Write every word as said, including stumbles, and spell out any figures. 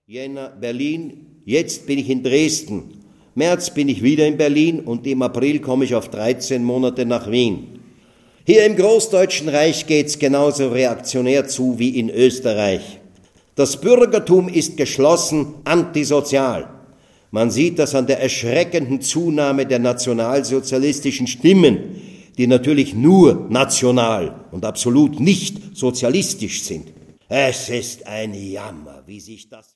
Jänner Berlin, jetzt bin ich in Dresden. März bin ich wieder in Berlin und im April komme ich auf dreizehn Monate nach Wien. Hier im Großdeutschen Reich geht's genauso reaktionär zu wie in Österreich. Das Bürgertum ist geschlossen antisozial. Man sieht das an der erschreckenden Zunahme der nationalsozialistischen Stimmen, die natürlich nur national und absolut nicht sozialistisch sind. Es ist ein Jammer, wie sich das